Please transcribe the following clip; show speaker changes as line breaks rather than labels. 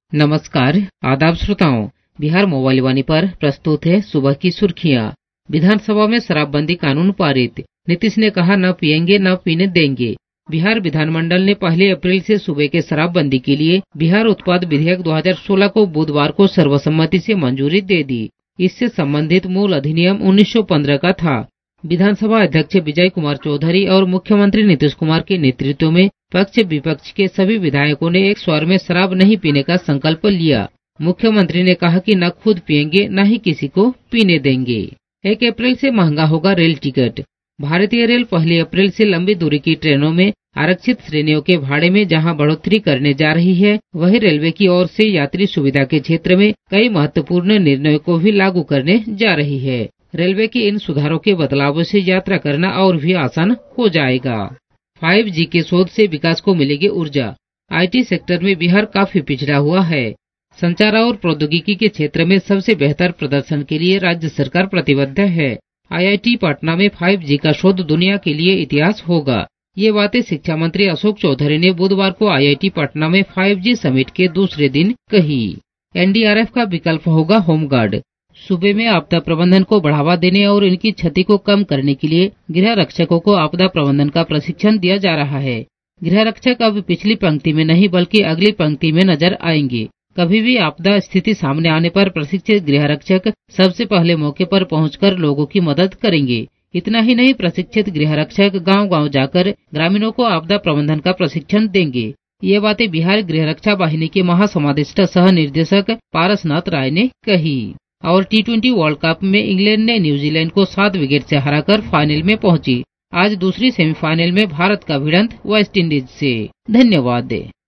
नमस्कार, आदाब श्रोताओं। बिहार मोबाइल वाणी पर प्रस्तुत है सुबह की सुर्खियां। विधानसभा में शराबबंदी कानून पारित, नीतीश ने कहा न पिएंगे न पीने देंगे। बिहार विधानमंडल ने 1 अप्रैल से सूबे के शराबबंदी के लिए बिहार उत्पाद विधेयक 2016 को बुधवार को सर्वसम्मति से मंजूरी दे दी। इससे संबंधित मूल अधिनियम 1915 का था। विधानसभा अध्यक्ष विजय कुमार चौधरी और मुख्यमंत्री नीतीश कुमार के नेतृत्व में पक्ष विपक्ष के सभी विधायकों ने एक स्वर में शराब नहीं पीने का संकल्प लिया। मुख्यमंत्री ने कहा कि न खुद पिएंगे न ही किसी को पीने देंगे। 1 अप्रैल से महंगा होगा रेल टिकट। भारतीय रेल 1 अप्रैल से लंबी दूरी की ट्रेनों में आरक्षित श्रेणियों के भाड़े में जहां बढ़ोतरी करने जा रही है, वहीं रेलवे की ओर से यात्री सुविधा के क्षेत्र में कई महत्वपूर्ण निर्णयों को भी लागू करने जा रही है। रेलवे के इन सुधारों के बदलावों से यात्रा करना और भी आसान हो जाएगा। 5G के शोध से विकास को मिलेगी ऊर्जा। IT सेक्टर में बिहार काफी पिछड़ा हुआ है। संचार और प्रौद्योगिकी के क्षेत्र में सबसे बेहतर प्रदर्शन के लिए राज्य सरकार प्रतिबद्ध है। IIT पटना में 5G का शोध दुनिया के लिए इतिहास होगा। ये बातें शिक्षा मंत्री अशोक चौधरी ने बुधवार को IIT पटना में 5G समिट के दूसरे दिन कही। NDRF का विकल्प होगा होमगार्ड। सूबे में आपदा प्रबंधन को बढ़ावा देने और इनकी क्षति को कम करने के लिए गृह रक्षकों को आपदा प्रबंधन का प्रशिक्षण दिया जा रहा है। गृह रक्षक अब पिछली पंक्ति में नहीं बल्कि अगली पंक्ति में नजर आएंगे। कभी भी आपदा स्थिति सामने आने पर प्रशिक्षित गृह रक्षक सबसे पहले मौके पर पहुंचकर लोगों की मदद करेंगे। इतना ही नहीं, प्रशिक्षित गृह रक्षक गाँव-गाँव जाकर ग्रामीणों को आपदा प्रबंधन का प्रशिक्षण देंगे। ये बातें बिहार गृह रक्षा वाहिनी के महासमादेष्टा सह निर्देशक पारसनाथ राय ने कही। और T20 वर्ल्ड कप में इंग्लैंड ने न्यूजीलैंड को 7 विकेट से हराकर फाइनल में पहुंची। आज दूसरी सेमीफाइनल में भारत का भिड़ंत वेस्टइंडीज से। धन्यवाद।